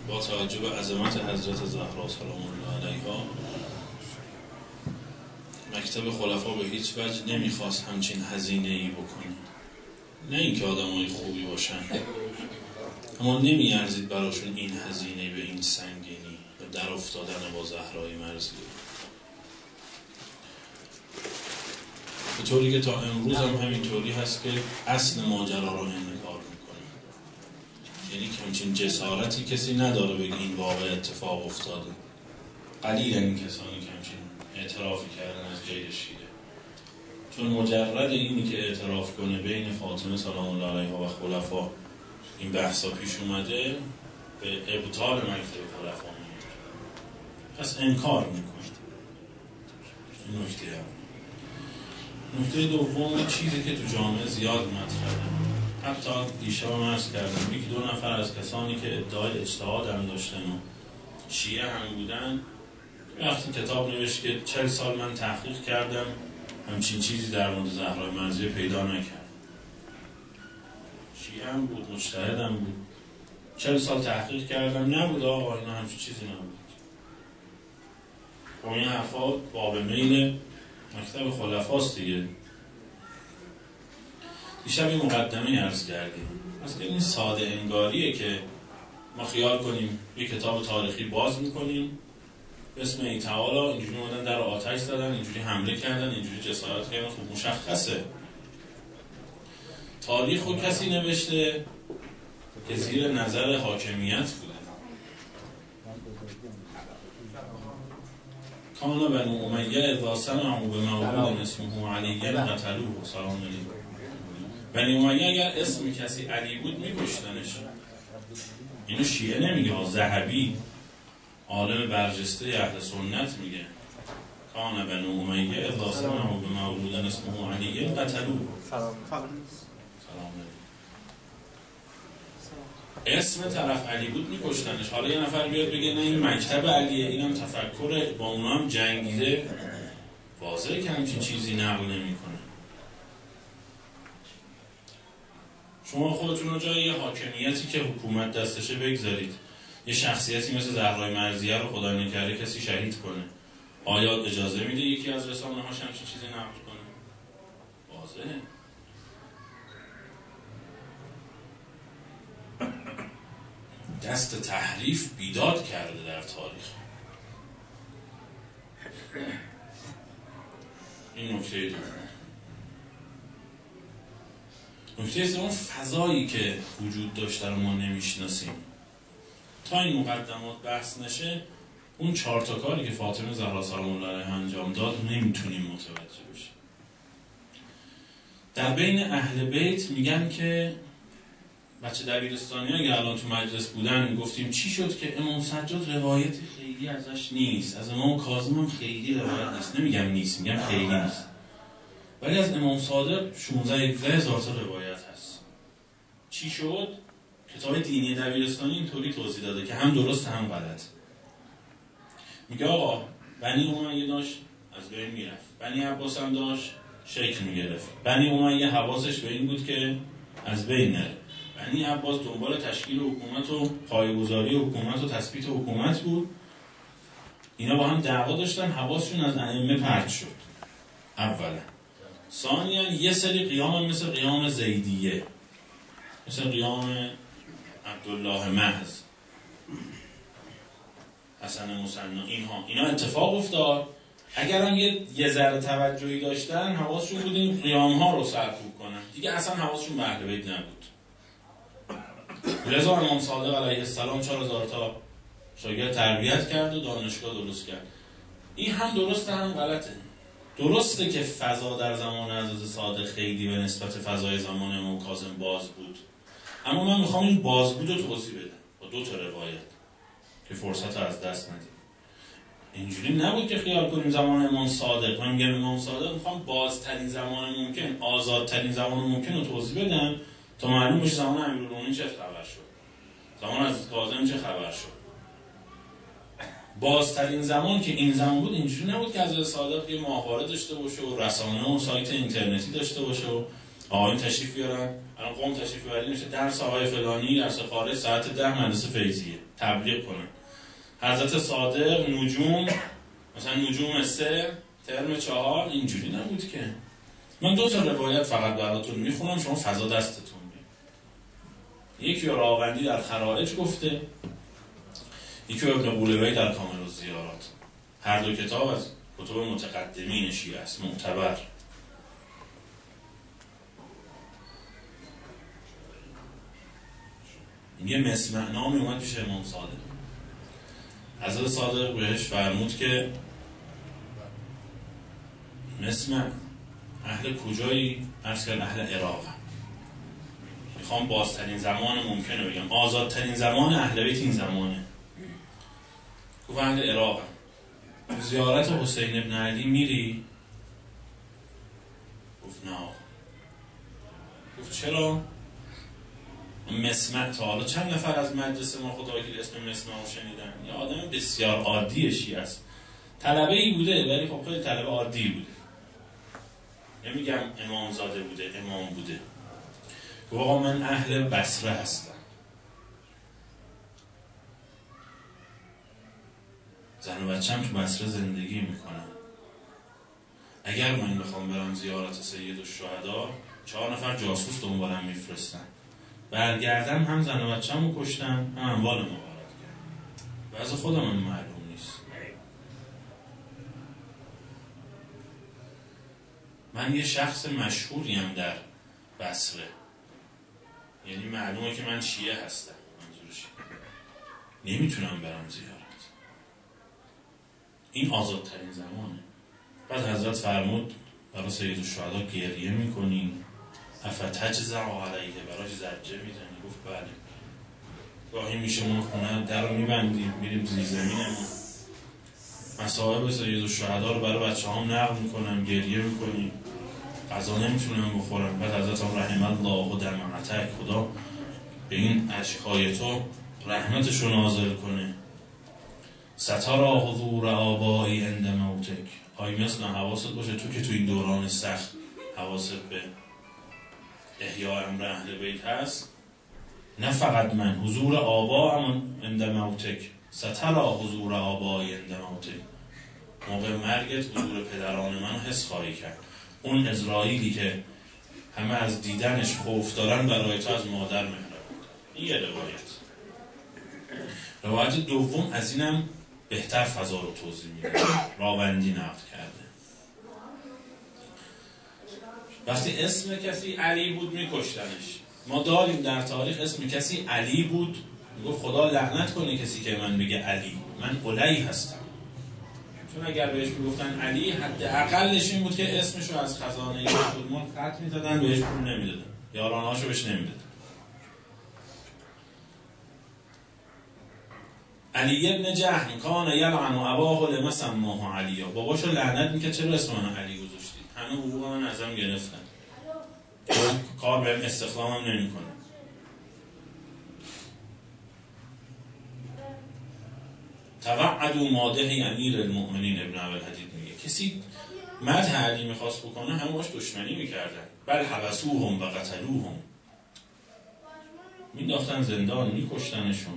با توجه به عظمت حضرت زهرا سلام الله علیها، مکتب خلفا به هیچ وجه نمیخواست همچین هزینه‌ای بکنه. نه اینکه آدمای خوبی باشن، اما نمیارزید براشون این هزینه به این سنگینی و در افتادن با زهرای مرزیه. به طوری که تا امروز هم همینطوری هست که اصل ماجرا رو انکار میکنه. یعنی همچین جسارتی کسی نداره بگه این واقع اتفاق افتاده. قلیل این کسانی که همچین اعترافی کردن از غیر شیعه، چون مجرد اینی که اعتراف کنه بین فاطمه سلام الله علیها و خلفا این بحثا پیش اومده، به ابطال مکتب خلفا میاد. پس انکار میکنه. این نکته هم. نکته دوم، چیزی که تو جامعه زیاد مطرحه، حتی دیشب هم عرض کردم، یکی دو نفر از کسانی که ادعای اجتهاد هم داشتن و شیعه هم بودن، وقتی کتاب نوشت که 40 سال من تحقیق کردم همچین چیزی در مورد زهرای مرزیه پیدا نکرد. شیعه هم بود، مجتهد هم بود، 40 سال تحقیق کردم، نبود آقا، اینا همچین چیزی نبود. خب این حرفا باب میل مکتب خلفاست دیگه. دیشب این مقدمه عرض کردیم، از که این ساده انگاریه که ما خیال کنیم یک کتاب تاریخی باز میکنیم به اسم ای تعالی، اینجوری اومدن در آتش زدن، اینجوری حمله کردن، اینجوری جسارت کردن. خب مشخصه تاریخ رو کسی نوشته که زیر نظر حاکمیت بوده. کان بنو امیه اذا سمعوا بمولود اسمه علی قتلوه سلام علیه. بنی امیه اگر اسم کسی علی بود میکشتنش. اینو شیعه نمیگه، ذهبی عالم برجسته اهل سنت میگه کان بنو امیه اذا سمعوا بمولود اسمه علی قتلوه سلام علیه. اسم طرف علی بود میکشتنش. حالا یه نفر بیاد بگه نه این مکتب علیه، اینم تفکر با اونا هم جنگیده، واضحه که همچین چیزی نقل نمیکنه. شما خودتون رو جای یه حاکمیتی که حکومت دستشه بگذارید، یه شخصیتی مثل زهرای مرزیه رو خدا نکرده کسی شهید کنه، آیا اجازه میده یکی از رسانه‌هاش همچین چیزی نقل کنه؟ واضحه. دست تحریف بیداد کرده در تاریخ. این نکته دوم. نکته سوم، فضایی که وجود داشته رو ما نمیشناسیم. تا این مقدمات بحث نشه، اون 4 تا کاری که فاطمه زهرا سلام الله علیها انجام داد نمیتونیم متوجه بشیم. در بین اهل بیت میگن که بچه دبیرستانی اگه الان تو مجلس بودن گفتیم چی شد که امام سجاد روایتی خیلی ازش نیست، از امام کاظم هم خیلی روایت نیست. نمیگم نیست، میگم خیلی نیست، ولی از امام صادق 16,000 تا روایت هست. چی شد؟ کتاب دینی دبیرستانی اینطوری توضیح داده که هم درست هم غلط. میگه آقا بنی امیه داشت از بین میرفت، بنی عباس هم داشت شکل میگرفت. بنی امیه حواسش به این بود که از بین نره. بنی عباس دنبال تشکیل حکومت و پایه‌گذاری حکومت و تثبیت حکومت بود. اینا با هم دعوا داشتن، حواسشون از ائمه پرت شد. اولا. ثانیاً یه سری قیام هم مثل قیام زیدیه، مثل قیام عبدالله محض، حسن مصنع، اینا اتفاق افتاد. اگر هم یه ذره توجهی داشتن، حواسشون بود این قیام ها رو سرکوب کنن، دیگه اصلا حواسشون به اهل بیت نبود. لذا امام صادق علیه السلام 4,000 تا شاگرد تربیت کرد و دانشگاه درست کرد. این هم درسته هم غلطه. درسته که فضا در زمان حضرت صادق خیلی به نسبت فضای زمان امام کاظم باز بود، اما من میخوام این باز بود رو توضیح بدم با 2 تا روایت که فرصت رو از دست ندیم. اینجوری نبود که خیال کنیم زمان امام صادق، من میگم امام صادق میخوام بازترین زمان ممکن، آزادترین زمان ممکن رو توضیح بدم تا معلوم بشه زمان امیرالمومنین چه خبر شد، زمان حضرت کاظم چه خبر شد. بازترین زمان که این زمان بود، اینجوری نبود که حضرت صادق یه ماهواره داشته باشه و رسانه و سایت اینترنتی داشته باشه و آقایون تشریف بیارن، الان قوم تشریف بیارن میشه درس آقای فلانی درس خارج ساعت 10 مدرسه فیضیه تبلیغ کنن. حضرت صادق نجوم مثلا نجوم 3 ترم 4 اینجوری نبود که. من 2 تا روایت فقط براتون میخونم شما فضا دستتون میاد. یکی راوندی در خرائج گفته، یکی ابن قولوی در کامل الزیارات. هر دو کتاب از کتب متقدمین شیعه است، معتبر. یه مسمع نامی اومد پیش امام صادق. حضرت صادق بهش فرمود که مسمع اهل کجایی؟ عرض کرد اهل عراق. میخوام بازترین زمان ممکنه بگم، آزادترین زمان اهل بیت این زمانه. گفت اهل عراق. زیارت حسین ابن علی میری؟ گفت نه. گفت چرا؟ مسمع تا حالا چند نفر از مجلس ما خدا وکیل اسم مسمع رو شنیدن؟ یه آدم بسیار عادی شیعه است. طلبه ای بوده ولی خب خیلی طلبه عادی بوده. نمیگم امام زاده بوده، امام بوده. گفت آقا من اهل بصره هستم. زن و بچه‌م تو بصره زندگی میکنم. اگر من بخوام برم زیارت سید الشهدا 4 نفر جاسوس دنبالم میفرستن. برگردم هم زن و بچه‌مو کشتم هم اموال مبارک کردم. واسه خودم هم معلوم نیست. من یه شخص مشهوریم در بصره. یعنی معلومه که من شیعه هستم. منظورش نمیتونم برم زیارت. این آزادترین زمانه. بعد حضرت فرمود برای سید الشهدا گریه میکنی؟ افتجزع علیه، براش زجه میزنی؟ گفت بله. گاهی میشه ما خونه در رو میبندیم میریم زیر زمینمون، مصائب سید الشهدا رو برای بچه هم نقل میکنم، گریه میکنیم، غذا نمیتونم بخورم. بعد حضرت هم رحم الله و دمعتک، خدا به این اشکای تو رحمتشو نازل کنه. ستارا حضور آبایی عند موتک. آی مثل حواست باشه تو که تو این دوران سخت حواست به احیاء امر اهل بیت هست. نه فقط من، حضور آبا هم عند موتک. ستارا حضور آبایی عند موتک. موقع مرگت حضور پدران من حس خواهی کرد. اون اسرائیلی که همه از دیدنش خوف دارن برای تو از مادر مهربان. این یه روایت. روایت دوم از اینم بهتر فضا رو توضیح میده. راوندی نقل کرده. وقتی اسم کسی علی بود میکشتنش. ما داریم در تاریخ اسم کسی علی بود، میگفت خدا لعنت کنه کسی که من بگه علی، من علی هستم. چون اگر بهش میگفتن علی حداقلش این بود که اسمشو از خزانه بیت‌المال خط می‌زدن، بهش پول نمیدادن، یارانه‌اشو بهش نمیدادن. علی ابن جهل کان یلعن اباه لما سماه علی. باباشو لعنت میکرد چرا اسم من علی گذاشتی؟ همه حقوق من ازم گرفتن. کار بهم استخدامم نمیکنه. توعدوا مادح امیر المؤمنین ابن ابوالحدید میگه کسی مدح علی میخواست بکنه همه باش دشمنی میکردن. بل حبسوهم و قتلوهم، مینداختن زندان، میکشتنشون.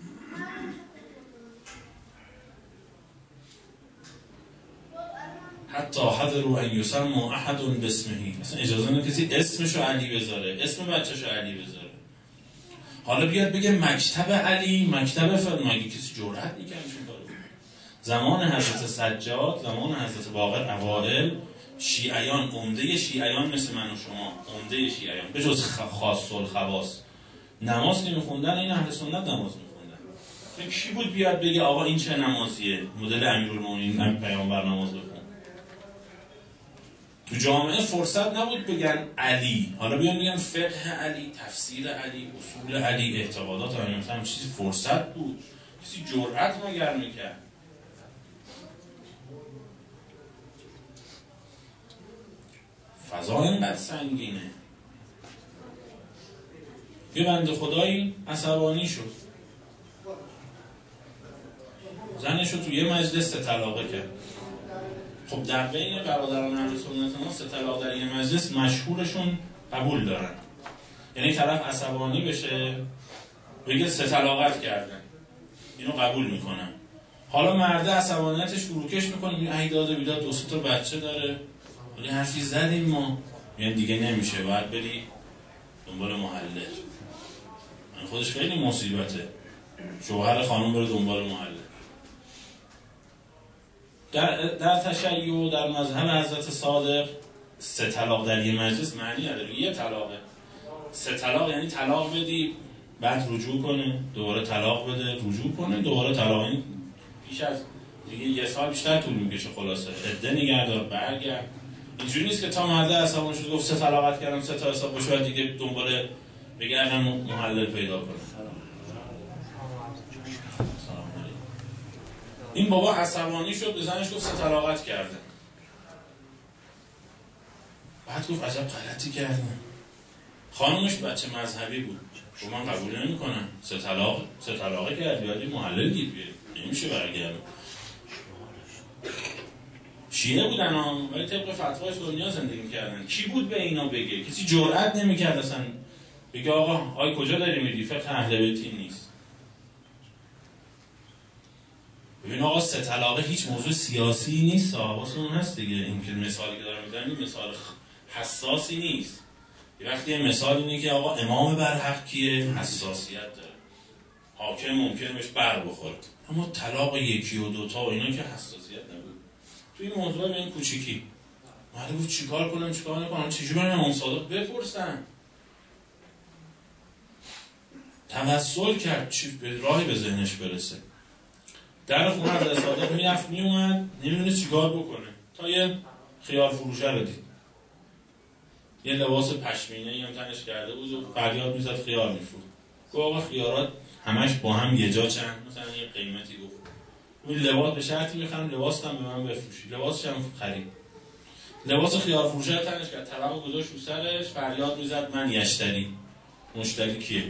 حتی حضروا ان یسموا احد باسمه، اصلا اجازه نمیده کسی اسمشو علی بذاره، اسم بچه‌شو علی بذاره. حالا بیاد بگه مکتب علی، مکتب فلان، مگه کسی جرئت میکنه چون کارو؟ زمان حضرت سجاد، زمان حضرت باقر اوائل، شیعیان، عمده شیعیان مثل من و شما، عمده شیعیان به جز خاص الخواص نماز نمیخوندن، این اهل سنت نماز میخوندن. کی بود بیاد بگه آقا این چه نمازیه، مدل امیرالمومنین پیامبر نماز بخون؟ تو جامعه فرصت نبود بگن علی. حالا بیان بگن فقه علی، تفسیر علی، اصول علی، اعتقادات علی، مثلا چیزی فرصت بود، کسی جرأت مگر میکرد؟ فضا اینقدر سنگینه. یه بنده خدایی عصبانی شد، زنشو تو یه مجلس 3 طلاقه کرد. خب در بین برادران اهل سنت ما 3 طلاق در یه مجلس مشهورشون قبول دارن. یعنی طرف عصبانی بشه بگه 3 طلاقت کردن، اینو قبول میکنن. حالا مرده عصبانیتش فروکش میکنه، میگه ای داده بیداد 2 تا بچه داره، ولی حرفی زدیم ما، یعنی دیگه نمیشه، باید بری دنبال محلل. این خودش خیلی مصیبته، شوهر خانم بره دنبال محلل. در تشیع و در مذهب حضرت صادق 3 طلاق در یه مجلس معنی نداره، 1 طلاقه. 3 طلاق یعنی طلاق بدی بعد رجوع کنه، دوباره طلاق بده رجوع کنه، دوباره طلاق. این بیش از دیگه 1 سال بیشتر طول میکشه. خلاصه عده نگهدار برگرد. اینجوری نیست که تا مرده عصبانی شد گفت 3 طلاقت کردم 3 تا حساب بشه بعد دیگه دنبال بگردم محلل پیدا کنه. این بابا عصبانی شد به زنش گفت 3 طلاقت کرده. بعد گفت عجب غلطی کردم. خانمش بچه مذهبی بود، گفت من قبول نمی‌کنم، 3 طلاقه کردی بعد محلل گیر بیاری، نمیشه برگردم. شیعه بودن ها، ولی طبق فتوای سنی‌ها زندگی می‌کردن. کی بود به اینا بگه؟ کسی جرئت نمی‌کرد اصلا بگه آقا آی کجا داری میری؟ فقه اهل بیتی نیست. ببین آقا 3 طلاقه هیچ موضوع سیاسی نیست، حواستون هست دیگه. این که مثالی که دارم میزنم مثال حساسی نیست. یه وقتی یه مثال اینه که آقا امام برحق کیه؟ حساسیت داره، حاکم ممکنه بهش بر بخوره، اما طلاق 1 و 2 تا و اینا که حساسیت نبود. تو این موضوع به این کوچیکی اومده بود چیکار کنم چیکار نکنم، چجوری برم امام صادق بپرسن؟ توسل کرد چی به راهی به ذهنش برسه. در خونه حضرت صادق میرفت میومد، نمیدونه چیکار بکنه، تا یه خیار فروشه رو دید، یه لباس پشمینه‌ای هم تنش کرده بود و فریاد میزد خیار میفروخت. گفت آقا خیارات همش با هم یه جا چند؟ مثلا یه قیمتی گفت. اون لباس به شرطی میخرم لباس هم به من بفروشی. لباسش هم خرید. لباس خیار فروشه رو تنش کرد، طبق گذاشت رو سرش، فریاد میزد من یشتری. مشتری کیه؟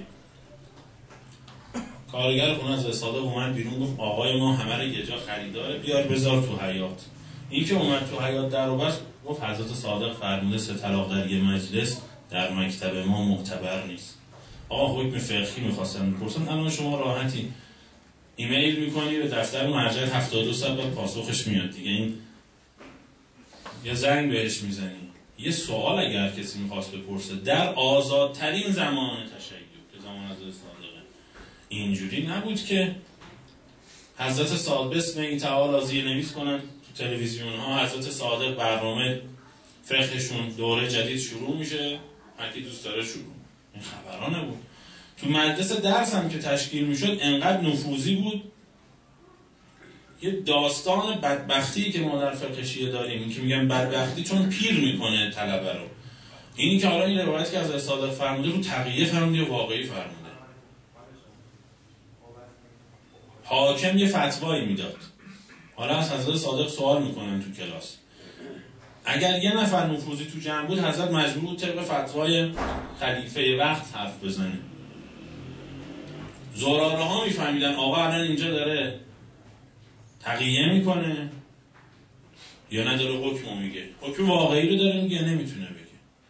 کارگر خونه از صادق اومد بیرون، گفت آقای ما همه رو یه جا خریداره، بیار بذار تو حیاط. این که اومد تو حیاط در و بست، گفت حضرت صادق فرموده 3 طلاق در یه مجلس در مکتب ما معتبر نیست. آقا حکم فقهی می‌خواستن بپرسن، الان شما راحتی ایمیل می‌کنی به دفتر مرجع 72 ساعت بعد پاسخش میاد دیگه. این یه زنگ بهش میزنی. یه سوال اگر کسی می‌خواست بپرسه در آزادترین زمان تشیع که زمان حضرت صادقه، اینجوری نبود که حضرت صادق بسم الله تعالی زیرنویس کنن تو تلویزیون ها حضرت صادق برنامه فقهشون دوره جدید شروع میشه، هر کی دوست داره شروع. این خبرانه بود. تو مجلس درس هم که تشکیل میشد انقدر نفوذی بود. یه داستان بدبختی که ما در فقه شیعه داریم، این که میگن بدبختی چون پیر میکنه طلبه رو، اینی که حالا این روایت که از صادق فرموده رو تقیه فرموده و واقعی فرموده. حاکم یه فتوایی میداد، حالا از حضرت صادق سوال میکنن تو کلاس، اگر یه نفر نفوذی تو جمع بود حضرت مجبور بود طبق فتوای خلیفه وقت حرف بزنه. زراره ها میفهمیدن آقا الان اینجا داره تقیه میکنه یا نداره حکمو میگه، حکم واقعی رو داره میگه یا نمیتونه بگه.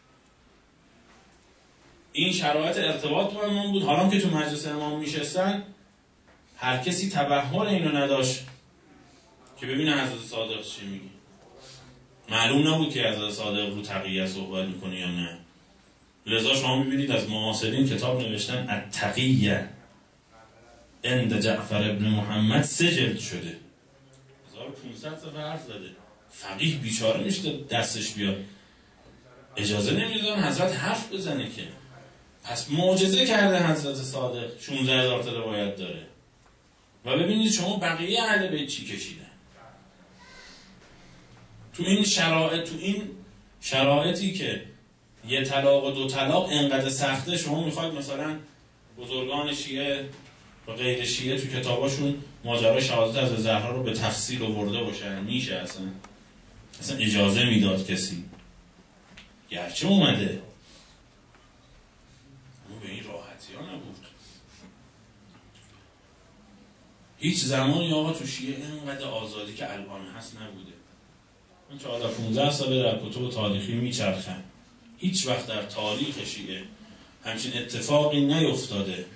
این شرایط ارتباط با امام بود. حالا که تو مجلس امام میشستن هر کسی تبحر اینو نداشت که ببینه حضرت صادق چی میگه. معلوم نبود که حضرت صادق رو تقیه صحبت میکنه یا نه. لذا شما میبینید از معاصرین کتاب نوشتن التقیه عند جعفر ابن محمد 3 جلد شده، 1500 صفحه حرف زده. فقیه بیچاره میشه دستش بیاد، اجازه نمیدادن حضرت حرف بزنه که. پس معجزه کرده حضرت صادق، 16000 تا روایت داره. و ببینید شما بقیه اهل بیت چی کشیدن تو این شرایطی که یه طلاق و 2 طلاق انقدر سخته. شما میخواید مثلا بزرگان شیعه و غیر شیعه تو کتاباشون ماجرای شهادت از زهرا رو به تفصیل آورده باشن؟ میشه اصلا اجازه میداد کسی؟ گرچه اومده اما به این راحتی ها نبود. هیچ زمانی آقا تو شیعه اینقدر آزادی که الان هست نبوده. من 14-15 ساله در کتب تاریخی میچرخم، هیچ وقت در تاریخ شیعه همچین اتفاقی نیفتاده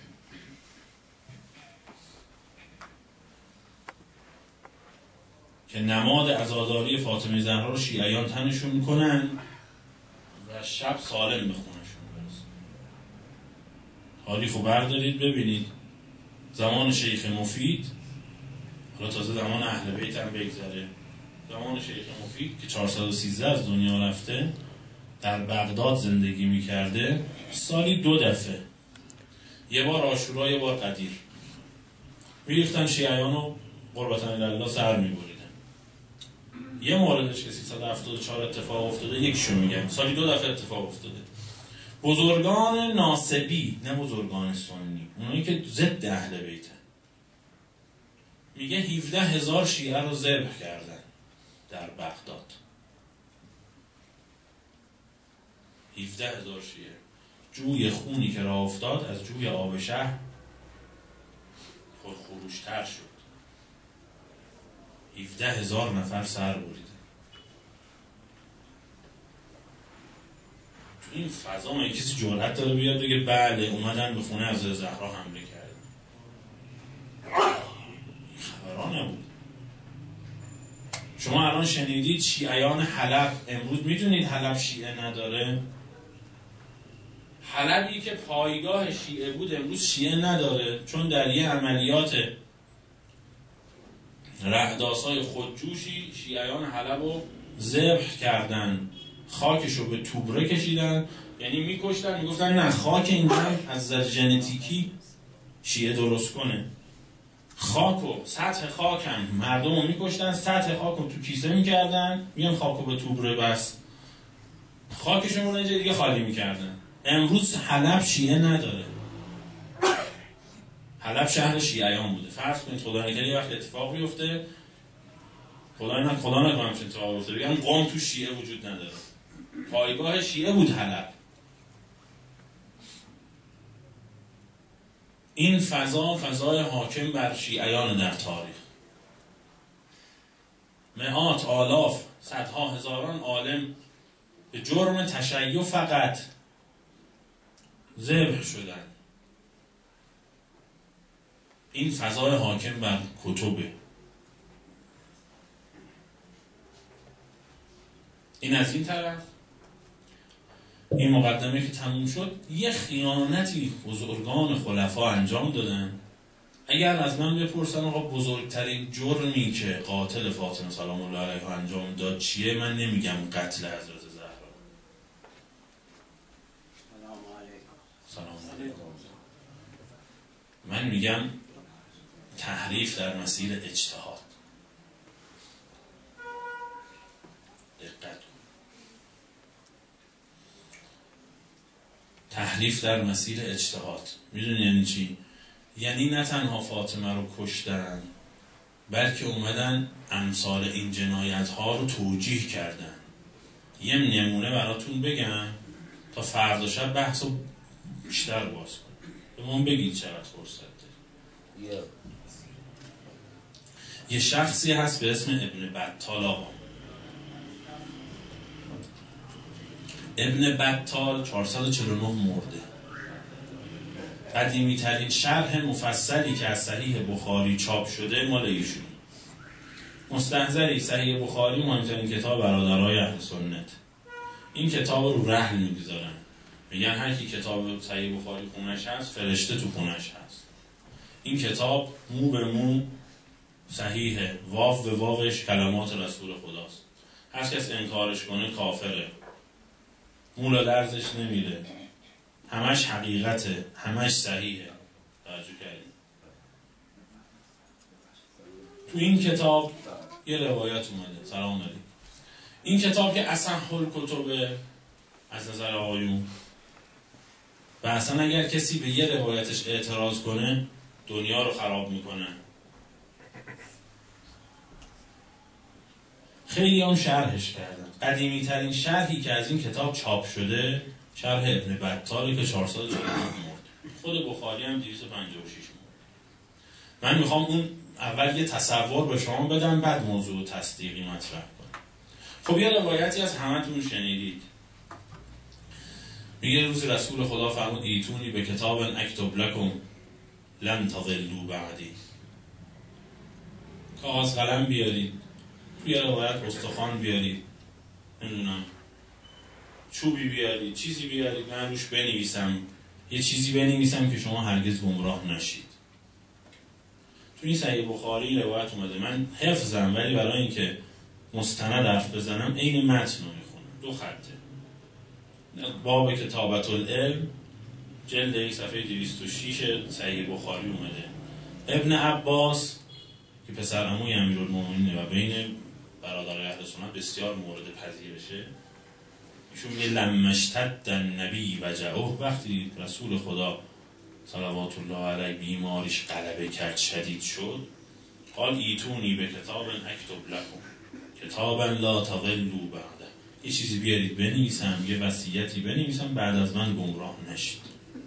که نماد عزاداری فاطمه زهرا رو شیعیان تنشون میکنن و شب سالم به خونشون برسن. تاریخو بردارید ببینید، زمان شیخ مفید، حالا تازه زمان اهل بیت هم بگذره، زمان شیخ مفید که 413 از دنیا رفته، در بغداد زندگی میکرده، سالی 2 دفعه، یه بار عاشورا یه بار قدیر، میریفتن شیعیانو قربتن الله سر میبریدن. یه موردش که 374 اتفاق افتاده، یکیشو میگم، سالی 2 دفعه اتفاق افتاده. بزرگان ناصبی، نه بزرگان سنی، اونایی که ضد اهل بیته، میگه 17,000 شیعه رو ذبح کردن در بغداد. 17,000 شیعه. جوی خونی که راه افتاد از جوی آب شهر خروشتر شد. 17,000 نفر سر بریدن. تو این فضا من کسی جرأت داره بیاد بگه بله اومدن به خونه از زهرا حمله کردن؟ خبران نبود. شما الان شنیدید شیعیان حلب، امروز میدونید حلب شیعه نداره؟ حلبی که پایگاه شیعه بود امروز شیعه نداره، چون در یه عملیات رهداسای خودجوشی شیعیان حلب رو ذبح کردن، خاکشو به توبره کشیدن، یعنی میکشتن، میگفتن نه خاک اینجا از نظر ژنتیکی شیعه درست کنه، خاکو سطح خاکم مردم رو میکشتن، سطح خاکو تو کیسه میکردن، میگن خاکو به توبره بس، خاکشون رو اینجا دیگه خالی میکردن. امروز حلب شیعه نداره. حلب شهر شیعیان بوده. فرض کنید خدا نکنه یه وقت اتفاق بیفته، خدا نکنه همچین اتفاق بیفته، بگم قم تو شیعه وجود نداره. پایگاه شیعه بود حلب. این فضای حاکم بر شیعیان در تاریخ. مئات آلاف صدها هزاران عالم به جرم تشیع فقط ذبح شدن. این فضای حاکم بر کتبه. این از این طرف. این مقدمه که تموم شد، یه خیانتی بزرگان خلفا انجام دادن. اگر از من بپرسن آقا بزرگترین جرمی که قاتل فاطمه سلام الله علیها انجام داد چیه، من نمیگم قتل حضرت زهرا. سلام علیکم. من میگم تحریف در مسیر اجتهاد. دقت. تحریف در مسیر اجتهاد. میدونی یعنی چی؟ یعنی نه تنها فاطمه رو کشتن، بلکه اومدن امثال این جنایت ها رو توجیه کردن. یه نمونه براتون بگم تا فردا شب بحث رو بیشتر باز کنم. به من بگید چقدر فرصت دارید. یه شخصی هست به اسم ابن بطال. آقا ابن بطال 449 مرده. قدیمی ترین شرح مفصلی که از صحیح بخاری چاپ شده مال ایشون. مستحضری صحیح بخاری مهمترین کتاب برادرای اهل سنت. این کتاب رو رهن میگذارن، میگن هر کی کتاب صحیح بخاری خونش هست فرشته تو خونش هست. این کتاب مو به مو صحیحه، واو به واوش کلمات رسول خداست. هر کس انکارش کنه کافره، مولا لرزش نمیره، همش حقیقته، همش صحیحه. توجه کردیم؟ تو این کتاب یه روایت اومده. سلام علیکم. این کتاب که اصح الکتب از نظر آقایون، و اصلا اگر کسی به یه روایتش اعتراض کنه دنیا رو خراب میکنه. خیلی هم شرحش کردن. قدیمی ترین شرحی که از این کتاب چاپ شده شرح ابن بطاله که 449 مرد. خود بخاری هم 256 مرد. من میخوام اون اول یه تصور به شما بدم، بعد موضوع تصدیقی مطرح کنم. خب یه روایتی از همتون شنیدید. میگه روز رسول خدا فرمود ایتونی به کتاب اکتب لکم لن تضلوا بعدی. کاغذ قلم بیارید، توی روایت استخوان بیارید، نمیدونم چوبی بیارید، چیزی بیارید، من روش بنویسم، یه چیزی بنویسم که شما هرگز گمراه نشید. تو این صحیح بخاری روایت اومده، من حفظم ولی برای اینکه مستند حرف بزنم عین متن رو میخونم، 2 خطه. باب کتابت العلم جلد 1 صفحه 206 صحیح بخاری اومده. ابن عباس که پسر عموی امیرالمومنینه و بین برادرای اهل سنت بسیار مورد پذیرشه، ایشون میگه لما اشتد النبی وجعه، وقتی رسول خدا صلوات الله علیه بیماریش غلبه کرد، شدید شد، قال ایتونی به کتاب اکتب لکم کتابا لا تضلوا بعده، یه چیزی بیارید بنویسم، یه وصیتی بنویسم بعد از من گمراه نشید.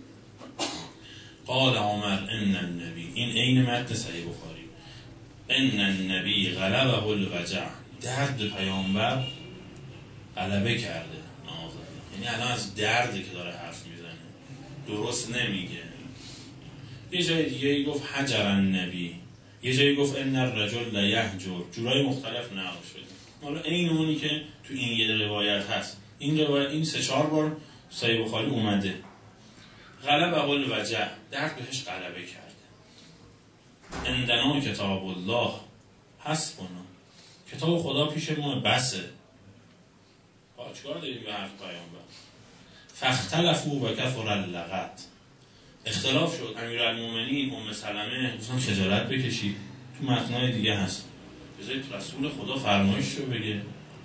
قال عمر ان النبی، این عین متن صحیح بخاری، ان النبی غلبه الوجع، درد پیامبر غلبه کرده، یعنی الان از دردی که داره حرف میزنه، درست نمیگه. یه جای دیگه گفت حجر النبی، یه جایی گفت ان الرجل لا یهجر، جورای مختلف نقل شده. حالا این اونی که تو این یه روایت هست، این روایت این 3-4 بار صحیح بخاری اومده. غلبه الوجع، درد بهش غلبه کرده. عندنا کتاب الله حسبنا، کتاب خدا پیش ما بسه. چیکار داریم به حرف پیامبر؟ فاختلفوا و کثر اللغط، اختلاف شد. امیرالمومنین ام سلمه گفتن خجالت بکشید، تو متنای دیگه هست، بذارید رسول خدا فرمایش رو بگه.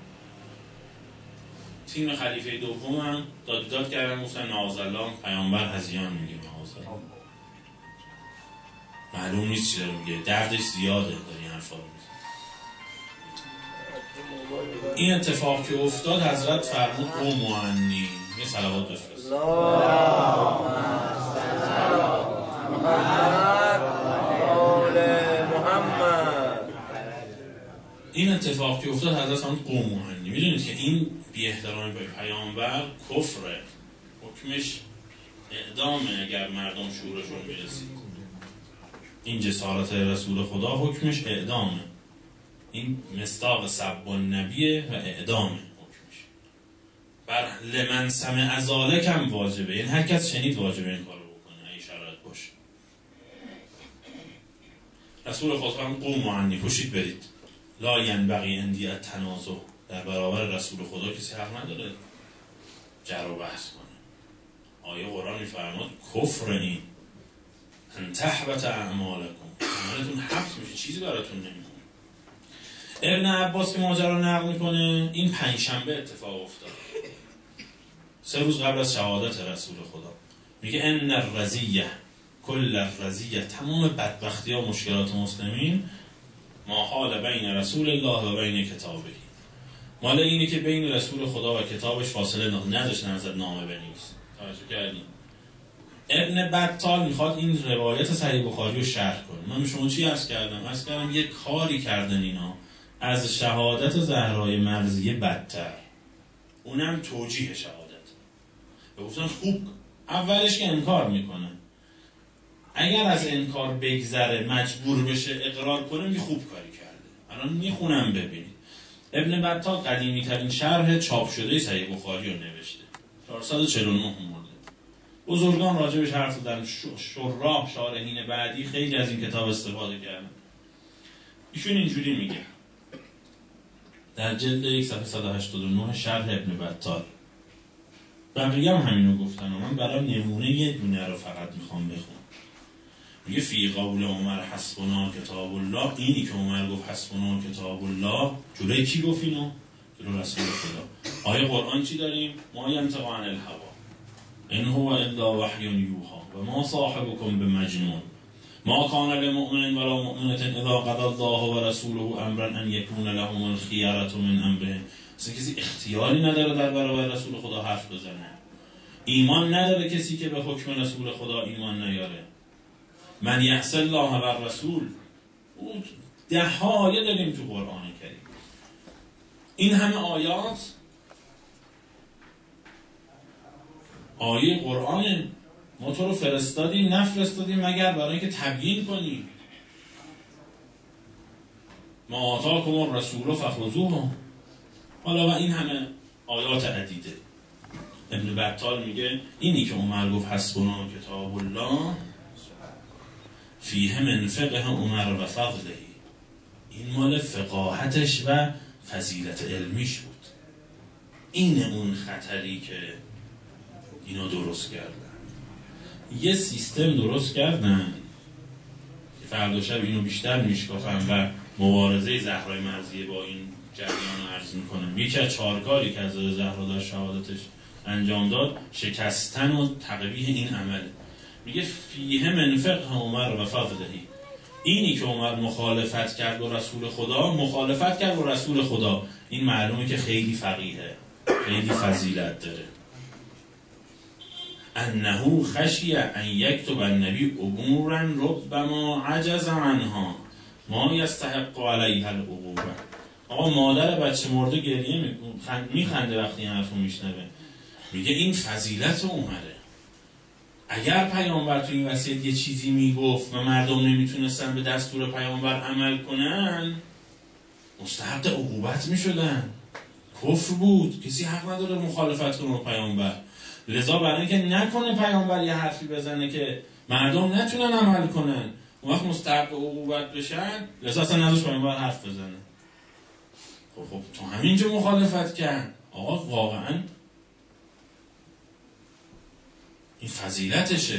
تیم خلیفه دوم هم داد کردن، گفتن ناظرالله پیامبر هزیان میگه، ناظرالله معلوم نیست چی داره میگه، دردش زیاده داری حرفا رو میزنه. این اتفاق که افتاد حضرت فرمود قوموا عنی، یه صلوات بفرست. این اتفاق که افتاد حضرت فرمود قوموا عنی. میدونید که این بی احترامی به پیامبر کفره، حکمش اعدامه اگر مردم شورشون میرسید. این جسارت رسول خدا حکمش اعدامه، این مصداق سب النبیه و اعدامه حکمش. بر لمن سمع ذلک هم واجبه، یعنی هر کس شنید واجبه این کارو بکنه اگه شرایط باشه. رسول خدا فرمود قوموا عنی، پشید برید. لا ینبغی عندی التنازع، در برابر رسول خدا کسی حق نداره جر و بحث کنه. آیه قرآن میفرماد کفر این ان تحبط اعمالکم، عملتون حبس میشه، چیزی براتون نمیمونه. ابن عباس که ماجرا نقل میکنه، این 5 شنبه اتفاق افتاد، 3 روز قبل از شهادت رسول خدا. میگه ان الرزیه کل الرزیه، تمام بدبختی ها و مشکلات مسلمین ما حال بین رسول الله و بین کتابه، مال اینه که بین رسول خدا و کتابش فاصله نداشت نظر نامه بنویس. توجه کردین؟ ابن بطال میخواد این روایت صحیح بخاری رو شرح کنه. من به شما چی عرض کردم؟ یک کاری کردن اینا از شهادت زهرای مرضیه بدتر، اونم توجیه شهادت. گفتن خوب اولش که انکار میکنه، اگر از انکار بگذره مجبور بشه اقرار کنه، می خوب کاری کرده. الان میخونم ببینید. ابن بطال قدیمی ترین شرح چاپ شده صحیح بخاری رو نوشته، 449 مورد. بزرگان راجبش حرف زدن، شراح شارحین بعدی خیلی از این کتاب استفاده کردن. ایشون اینجوری میگه در جلد 1 صفحه 189 شرح ابن بطال، بقیه هم همینو گفتن و من برای نمونه یه دونه رو فقط میخوام بخونم. میگه فی قول عمر حسبنا کتاب الله، اینی که عمر گفت حسبنا کتاب الله، جلوی کی گفت اینو؟ جلوی رسول خدا. آیه قرآن چی داریم؟ ما ینطق عن الهوا ان هو الا وحی یوحی و ما صاحبکم بمجنون ما کان لمؤمن ولا مؤمنة اذا قضى الله و رسوله امرا ان یکون لهم الخیرة من امرهم. کسی اختیاری نداره در برابر رسول خدا حرف بزنه. ایمان نداره کسی که به حکم رسول خدا ایمان نیاره. من یعص الله و رسول، 10 آیه داریم تو قرآن کریم. این همه آیات آیه قرآن. ما تو رو فرستادیم نفرستادیم مگر برای اینکه تبیین کنیم. ما آتاکم الرسول فخذوه. حالا و این همه آیات عدیده. ابن بطال میگه اینی که عمر گفت حسبنا کتاب الله فیه من فقه عمر و فضله، این مال فقاهتش و فضیلت علمیش بود. این اون خطری که اینا درست کردن. یه سیستم درست کردن که فردا شب اینو بیشتر میشکافن و مبارزه زهرای مرضیه با این جریان رو عرض میکنن. یکی از 4 کاری که از زهرا در شهادتش انجام داد شکستن و تقبیح این عمله. میگه فیه من فقه عمر و فضله، اینی که عمر مخالفت کرد با رسول خدا، مخالفت کرد با رسول خدا، این معلومه که خیلی فقیهه، خیلی فضیلت داره. انه خشیه ان یکتب النبی امورا ربما عجز عنها ما یستحق علیها العقوبه. آقا مادر بچه مرده گریه میخنده وقتی این حرفو میشنوه. میگه این فضیلت عمره. اگر پیامبر تو این وصیت یه چیزی میگفت و مردم نمیتونستن به دستور پیامبر عمل کنن، مستحق عقوبت میشدن. کفر بود، کسی حق نداره مخالفت کنه با پیامبر. لذا برای اینکه نکنه پیامبر یه حرفی بزنه که مردم نتونن عمل کنن، اون وقت مستحق عقوبت بشن، لذا اصلا نذاشت پیامبر حرف بزنه. خب تو همینجا مخالفت کرد. آقا واقعا این فضیلتشه.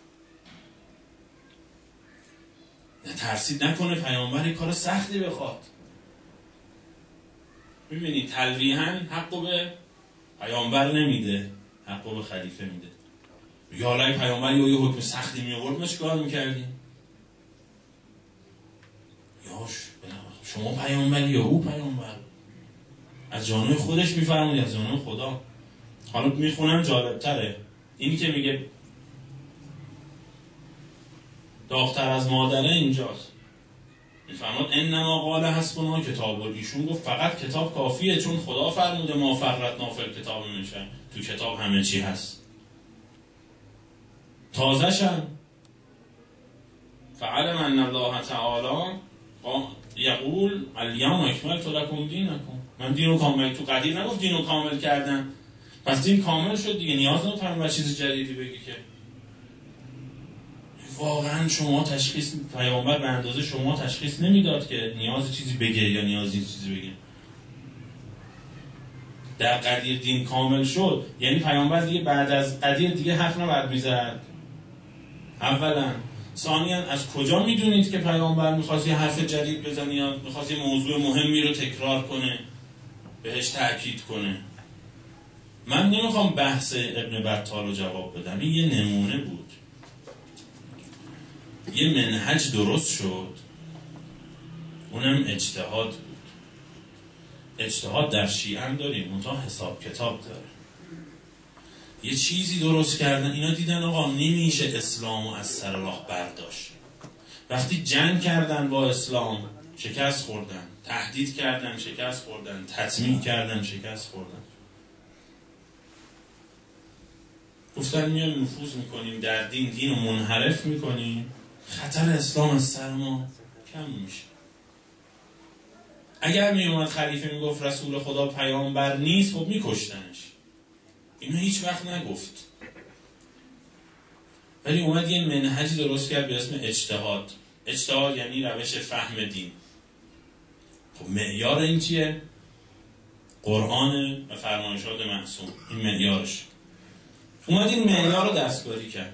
ترسید نکنه پیامبر کار سختی بخواد. میبینی تلویحاً حقو به پیامبر نمیده، حقو به خلیفه میده. یا حالا پیامبر یه حکم سختی میآورد ما چیکار میکردیم؟ یاش شما پیامبر یا او پیامبر؟ از جانب خودش میفرمودی از جانب خدا. حالا میخونم جالب تره. اینی که میگه داغ‌تر از مادره اینجاست. میفرماد انما قال حسبنا کتاب. ایشون گفت فقط کتاب کافیه، چون خدا فرموده ما فرطنا فی الکتاب من شیء، تو کتاب همه چی هست. تازه‌شم فعلم ان الله تعالی یقول الیوم اکملت لکم دینکم. من دین رو کامل، تو قدیر نگفت دین رو کامل کردم، پس دین کامل شد دیگه، نیاز ندارم بر چیز جدیدی بگی که. واقعا شما تشخیص، پیامبر به اندازه شما تشخیص نمیداد که نیاز چیزی بگه یا نیاز چیزی بگه. در قدیر دین کامل شد یعنی پیامبر دیگه بعد از قدیر دیگه حرف نباید میزد. اولا. ثانیاً از کجا میدونید که پیامبر میخواست یه حرف جدید بزنه یا میخواست یه موضوع مهمی رو تکرار کنه، بهش تأکید کنه؟ من نمیخوام بحث ابن بطال رو جواب بدم، این یه نمونه بود. یه منهج درست شد، اونم اجتهاد بود. اجتهاد در شیعه هم داریم، منتها حساب کتاب داره. یه چیزی درست کردن، اینا دیدن آقا نمیشه اسلامو از سر راه برداشت. وقتی جنگ کردن با اسلام شکست خوردن، تهدید کردن شکست خوردن، تطمیع کردن شکست خوردن. گفتن میایم نفوذ میکنیم در دین، دین رو منحرف میکنیم، خطر اسلام از سر ما کم میشه. اگر میومد خلیفه میگفت رسول خدا پیامبر نیست، خب میکشتنش. اینو هیچ وقت نگفت، ولی اومد یه منهجی درست کرد به اسم اجتهاد. اجتهاد یعنی روش فهم دین. خب معیار این چیه؟ قرآن و فرمایشات معصوم، این معیارش. اومد این معیار رو دستکاری کرد،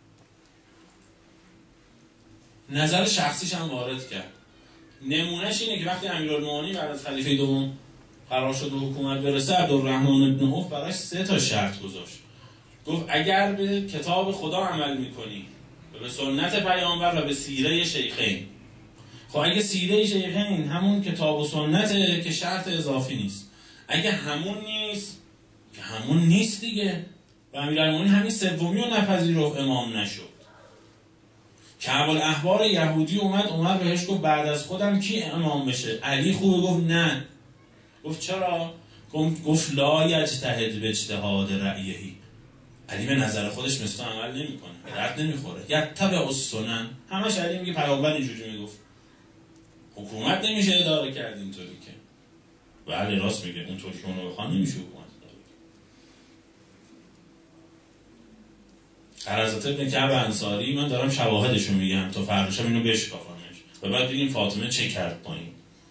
نظر شخصیش هم وارد کرد. نمونهش اینه که وقتی امیرالمومنین بعد از خلیفه دوم قرار شد به حکومت برسه، عبدالرحمن بن عوف براش 3 شرط گذاشت. گفت اگر به کتاب خدا عمل میکنی و به سنت پیامبر و به سیره شیخین. خب اگه سیره شیخین همون کتاب و سنته که شرط اضافی نیست، اگه همون نیست که همون نیست دیگه. و امیرالمومنین همین سومی رو نپذیرفت، امام نشد. کعب الاحبار یهودی اومد بهش گفت بعد از خودم کی امام بشه؟ علی خوبه؟ گفت نه. گفت چرا؟ گفت لا یجتهد به اجتهاد رأیهی. علی به نظر خودش مثل عمل نمیکنه، به درد نمیخوره. یتبع السنن، همش علی میگه پیامبر اینجوری میگفت. حکومت نمیشه اداره کرد اینطوری که. بله راست میگه، اونطوری که اونو بخوان نمیشه حکومت اداره کرد. حضرت ابن کعب انصاری، من دارم شواهدشو میگم تا فرداش اینو بشکافمش و بعد ببینیم فاطمه چه کرد پایین.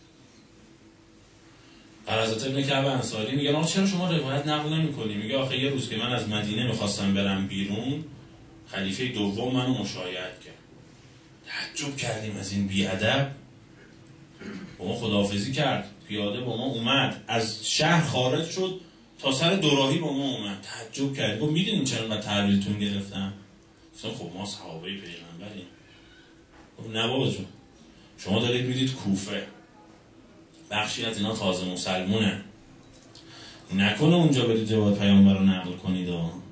حضرت ابن کعب انصاری میگه آقا چرا شما روایت نقل نمی‌کنی؟ میگه آخه یه روز که من از مدینه میخواستم برم بیرون، خلیفه دوم منو مشایعت کرد. تعجب کردیم از این بیادب، با ما خداحافظی کرد، پیاده با ما اومد، از شهر خارج شد تا سر دوراهی با ما اومد. تعجب کرد، گفت میدونین چرا من تحویلتون گرفتم؟ گفتم خب ما صحابه پیغمبریم. گفت نه بابا جون، شما دارید میرید کوفه، بخشی از اینا تازه مسلمونه، نکنه اونجا برید روایت پیامبر رو نقل کنید.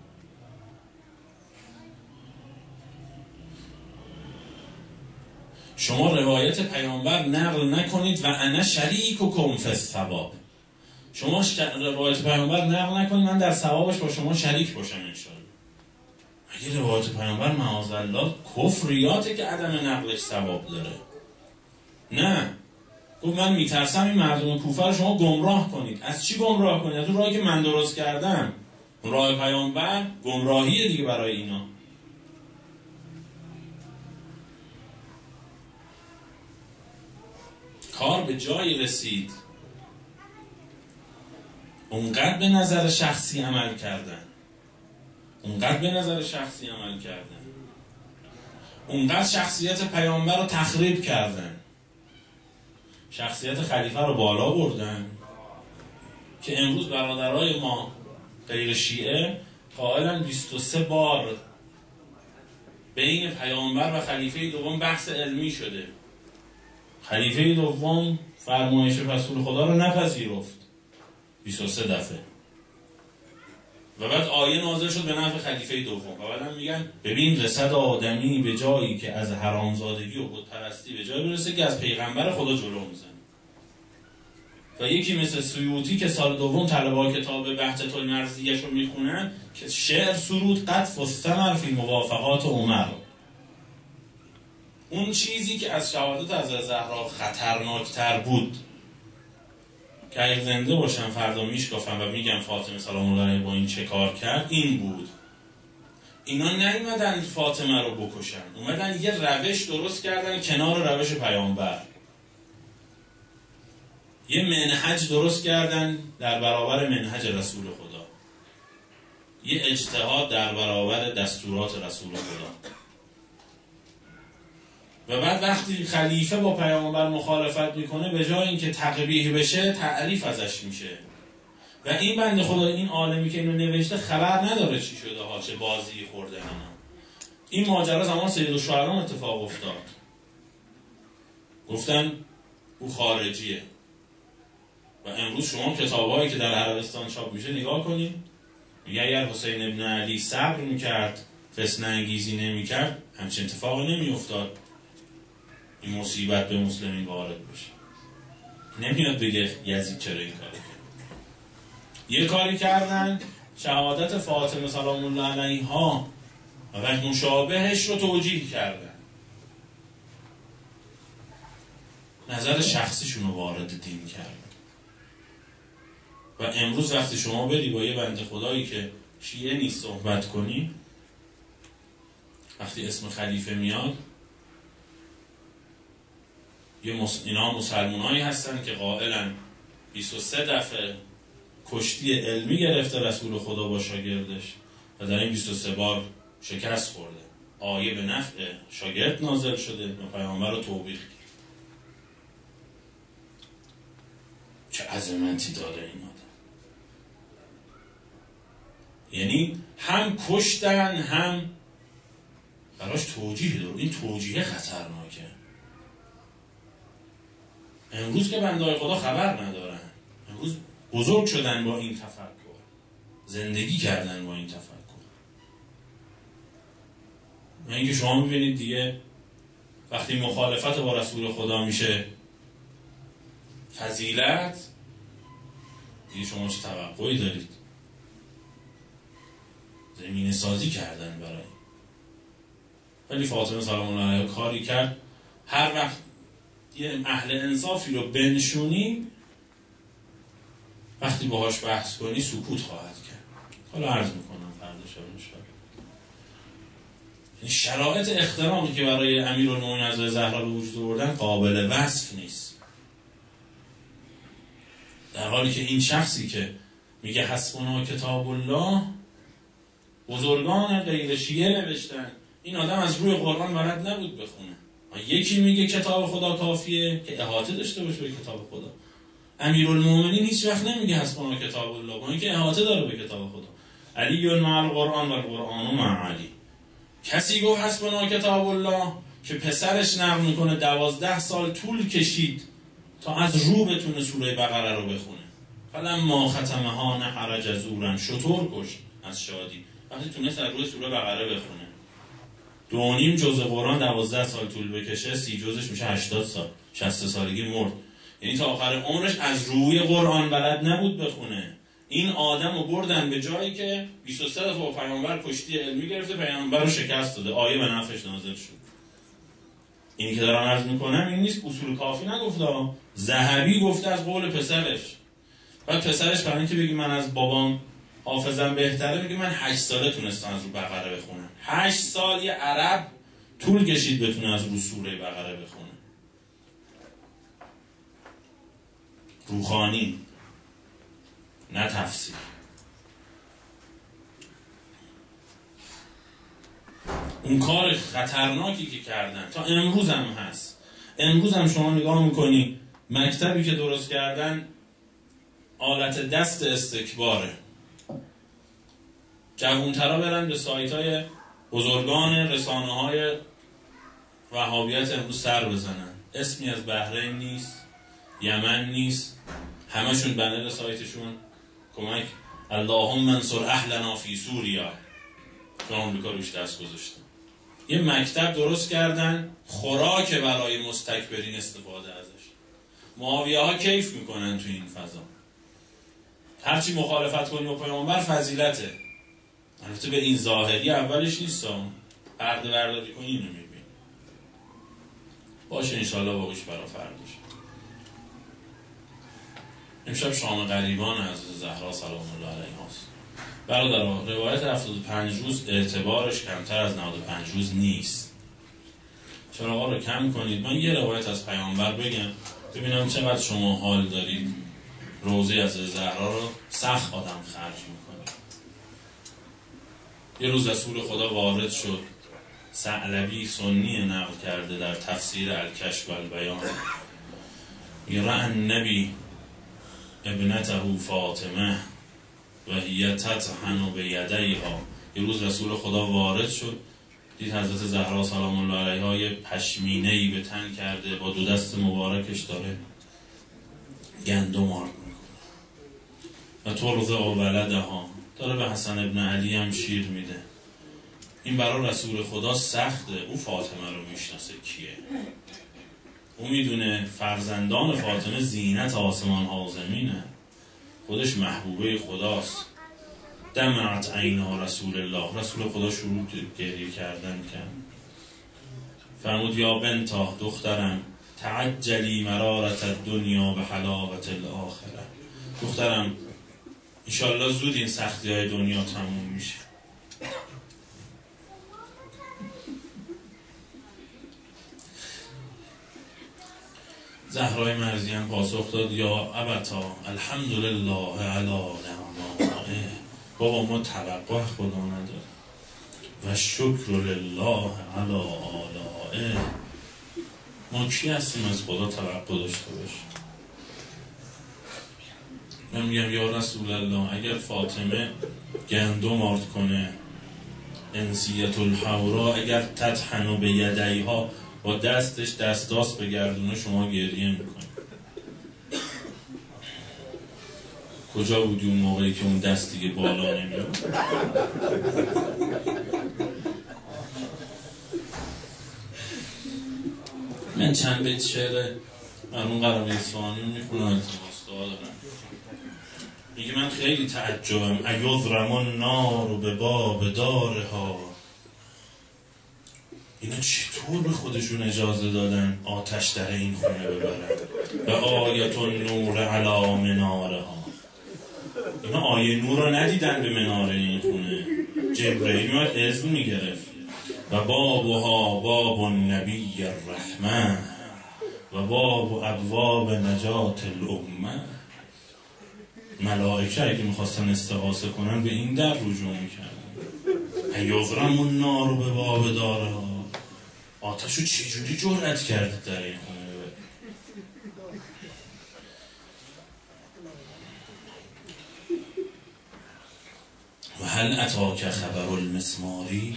شما روایت پیامبر نقل نکنید و انا شریککم فی الثواب. شما روایت پیامبر نقل نکنید، من در ثوابش با شما شریک باشم انشاءالله. اگه روایت پیامبر معاذالله کفریاته که عدم نقلش ثواب داره. نه، گفت من میترسم این مردم کوفه رو شما گمراه کنید. از چی گمراه کنید؟ از اون راهی که من درست کردم. راه پیامبر گمراهیه دیگه برای اینا. کار به جایی رسید، اونقدر به نظر شخصی عمل کردن، اونقدر شخصیت پیامبر رو تخریب کردن، شخصیت خلیفه رو بالا بردن که امروز برادرای ما غیر شیعه قائلن 23 بار بین پیامبر و خلیفه دوم بحث علمی شده. خلیفه دوم فرمایش رسول خدا رو نپذیرفت 23 دفعه و بعد آیه نازل شد به نفع خلیفه دوم و بعد هم میگن ببین رسد آدمی به جایی که از حرامزادگی و بتپرستی به جایی برسه که از پیغمبر خدا جلو میزنه. و یکی مثل سیوطی که سال دوم طلبه کتاب بهجت المرضیه رو میخونن که شعر سرود قطف و ثمر فی موافقات عمر، اون چیزی که از شهادت از زهرا خطرناکتر بود که اگر زنده باشم فردا میشکافم و میگم فاطمه سلام الله علیها با این چه کار کرد، این بود. اینا نیومدن فاطمه رو بکشن، اومدن یه روش درست کردن کنار روش پیامبر، یه منهج درست کردن در برابر منهج رسول خدا، یه اجتهاد در برابر دستورات رسول خدا. و بعد وقتی خلیفه با پیامبر مخالفت میکنه به جای اینکه تقبیح بشه تعریف ازش میشه. و این بنده خدا، این عالمی که اینو نوشته خبر نداره چی شده ها، چه بازی خورده اینا. این ماجرا زمان سیدالشهرا اتفاق افتاد، گفتن او خارجیه. و امروز شما کتابایی که در عربستان چاپ میشه نگاه کنید، میگه اگر حسین ابن علی صبر میکرد، فتنه انگیزی نمیکرد، همچین اتفاقی نمیافتاد این مصیبت به مسلمین وارد بشه. نمیاد بگه یزید چرا این کاری کرد. یه کاری کردن شهادت فاطمه سلام الله علیها و مشابهش رو توجیه کردن، نظر شخصیشون رو وارد دین کردن. و امروز وقتی شما بری با یه بنده خدایی که شیعه نیست صحبت کنی، وقتی اسم خلیفه میاد، اینا مسلمانایی هستن که قائلن 23 دفعه کشتی علمی گرفته رسول خدا با شاگردش و در این 23 بار شکست خورده. آیه به نفع شاگرد نازل شده و پیامبر رو توبیخ کرد. چه عظمتی داره این آدم. یعنی هم کشتن هم براش توجیه داره. این توجیه خطرناکه. امروز که بنده‌های خدا خبر ندارن، امروز بزرگ شدن با این تفکر، زندگی کردن با این تفکر. و اینکه شما میبینید دیگه وقتی مخالفت با رسول خدا میشه فضیلت، دیگه شما چه توقعی دارید؟ زمینه سازی کردن برای. ولی فاطمه سلام الله علیها کاری کرد هر وقت یه اهل انصافی رو بنشونی وقتی باهاش بحث کنی سکوت خواهد کرد. حالا عرض میکنم فردا شب این شرایط احترامی که برای امیرالمومنین حضرت زهرا به وجود آوردن قابل وصف نیست، در حالی که این شخصی که میگه حسبنا کتاب الله بزرگان غیر شیعه نوشتن، این آدم از روی قرآن بلد نبود بخونه. یکی میگه کتاب خدا کافیه که احاطه داشته باشه به کتاب خدا. امیرالمومنین هیچ وقت نمیگه حسبنا کتاب الله، با اینکه احاطه داره به کتاب خدا. علی مع القرآن و القرآن مع علی. کسی گفت حسبنا کتاب الله که پسرش نقل میکنه 12 سال طول کشید تا از رو بتونه سوره بقره رو بخونه. فلما ختمها نحر جزورا، شطور کش از شادی وقتی تونست از روی سوره بقره بخونه. 2.5 جزء قرآن 12 سال طول بکشه 30 جزش میشه 80 سال، 60 سالگی مرد. یعنی تا آخر عمرش از روی قرآن بلد نبود بخونه. این آدم رو بردن به جایی که 23 دفعه پیامبر کشتی علمی گرفته، پیامبر رو شکست داده، آیه به نفعش نازل شد. اینی که دارم عرض میکنم این نیست اصول کافی نگفته، ذهبی گفته از قول پسرش. بعد پسرش برای اینکه بگی من از بابام حافظم بهتره میگه من 8 ساله تونستم از رو بقره بخونم. 8 سال یه عرب طول کشید بتونه از رو سوره بقره بخونه. روحانی نه تفسیر. اون کار خطرناکی که کردن تا امروز هم هست. امروز هم شما نگاه میکنی مکتبی که درست کردن آلت دست استکباره. جوانترا برن به سایت‌های بزرگان رسانه‌های وهابیت امروز سر بزنن. اسمی از بحرین نیست، یمن نیست، همشون بنر سایتشون کمک اللهم انصر اهلنا فی سوریا که آمریکا روش دست گذاشته. یه مکتب درست کردن خوراک برای مستکبرین استفاده ازش. معاویه ها کیف میکنن تو این فضا. هرچی مخالفت کنی با پیامبر فضیلته. البته به این ظاهری اولش نیست، پرده برداری کنی اینو میبین. باشه انشالله باقیش برا فرداش. امشب شام غریبان از زهرا سلام الله علیها است. برادران روایت 75 روز اعتبارش کمتر از 95 روز نیست. چراغا رو کم کنید. من یه روایت از پیامبر بگم ببینم چقدر شما حال دارید روزه از زهرا رو سخت آدم خرج میکنید. یه روز رسول خدا وارد شد، ثعلبی سنی نقل کرده در تفسیر الکشف و البیان، رأى النبی ابنته فاطمه و هی تطحن بیدیها. یه روز رسول خدا وارد شد دید حضرت زهرا سلام الله علیها یه پشمینه‌ای به تن کرده، با 2 دست مبارکش داره گندم آرد میکنه و ترضع ولدها، داره به حسن ابن علی هم شیر میده. این برای رسول خدا سخته. او فاطمه رو میشناسه کیه، او میدونه فرزندان فاطمه زینت آسمان ها و زمینه، خودش محبوبه خداست. دمعت عینا رسول الله، رسول خدا شروع گریه کردن کرد. فرمود یا بنتا دخترم تعجلی مرارت الدنیا به حلاوت الاخره. دخترم انشالله زود این سختی های دنیا تموم میشه. زهرای مرزیان پاسخ داد یا ابتا الحمدلله علی نعمائه. بابا ما توقع خدا نداره و شکر لله علی آلائه. ما کی هستیم از خدا توقع داشته باشیم؟ من میگم یا رسول الله اگر فاطمه گندم آرد کنه، انسیت الحورا اگر تطحن به یدیها با دستش دستاست بگردونه، شما گریه میکنی. کجا بودی اون موقعی که اون دست دیگه بالا نمیاد؟ من چند بیت شعر مرحوم قرابی اصفهانی میخونم، التماس دعا دارم. میگه من خیلی تعجبم ایضرم النار به باب دارها، اینا چطور به خودشون اجازه دادن آتش در این خونه ببرن؟ و آیت النور علی منارها، اینا آیه نور رو ندیدن به مناره این خونه. جبرئیل میاد اذن میگرفت. و بابها باب النبی الرحمن و باب ابواب نجات الامه. ملائکه اگه میخواستن استغاثه کنن به این در رجوع میکردن. ایضرم النار به باب دارها، آتشو چجوری جرأت کرده در این خونه؟ و هل اتاک خبر المسماری،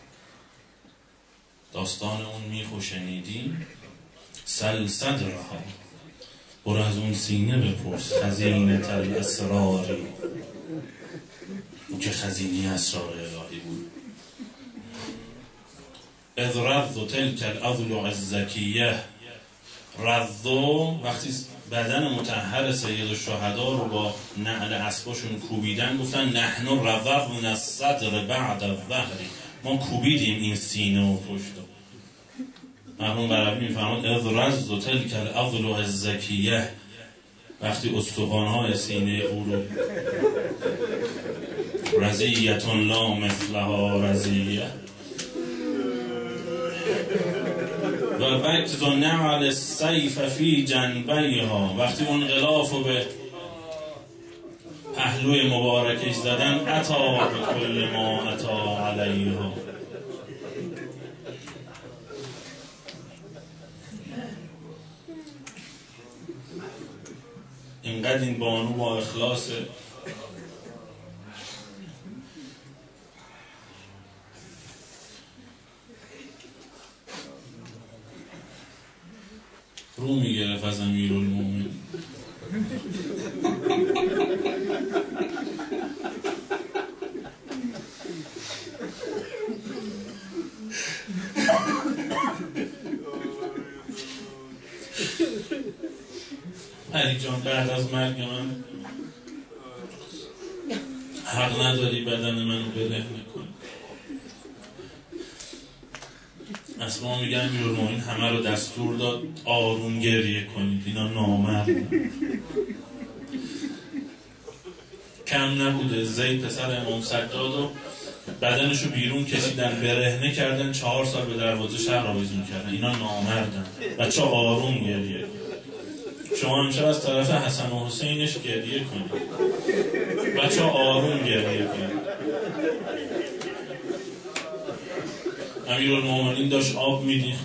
داستان اون میخو شنیدی؟ سل صدرها، برو از اون سینه بپرس خزینه الاسراری، اون که خزینه اسرار الهی بود. اذ رض تلک الاضلع الزکیه، رضو وقتی بدن مطهر سید الشهدا رو با نعل اسباشون کوبیدن، گفتن نحن رضضنا الصدر بعد الظهر، ما کوبیدیم این سینه و پشت. مرحوم قرابی میفرماد اذ رض تلک الاضلع الزکیه، وقتی استخوان‌های سینه او رو رضیة لا مثلها رضیه و وقت نعل السیف فی جنبیها، وقتی اون غلاف رو به پهلوی مبارکش زدن اتا به کل ما اتا علیها. اینقدر این بانو با اخلاص رو میگرفت از امیرالمومنین. علی جان بعد از مرگ من حق نداری بدن منو برهنه کنی. اسما میگن امیرالمومنین همه رو دستور داد آروم گریه کنید، اینا نامرد. کم نبوده زید پسر امام سجاد و بدنشو بیرون کشیدن برهنه کردن، 4 سال به دروازه شهر آویزون کردن، اینا نامردن. بچه آروم گریه، شما همشه از طرف حسن و حسینش گریه کنید، بچه آروم گریه کنید. امیرالمومنین داشت آب میریخت،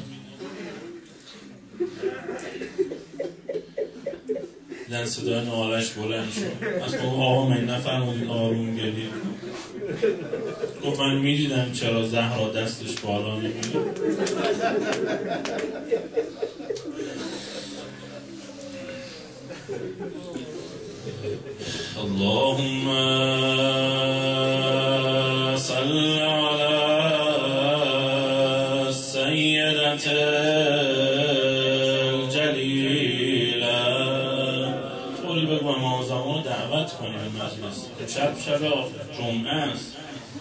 دیدن صدای نالش بلند شد، از گفت آقا من نفرمودین آروم گریه کنید. گفت من میدیدم چرا زهرا دستش بالا نمیره. اللهم صل على السيدة الجلیله. طوری بگو ما زمان دعوت کنی به مجلس، شب جمعه است.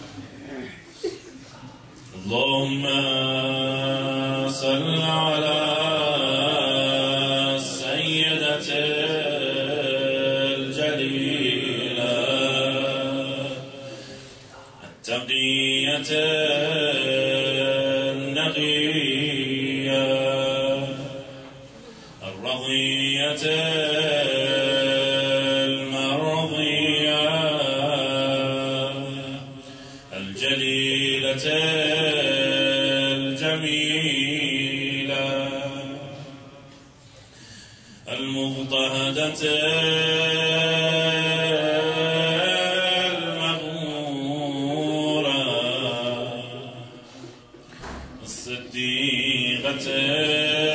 اللهم صل على السيدة الجلیله التقیة النقیة الرضیة المرضیة الجلیلة الجمیلة المضطهدة المغمورة الصديقة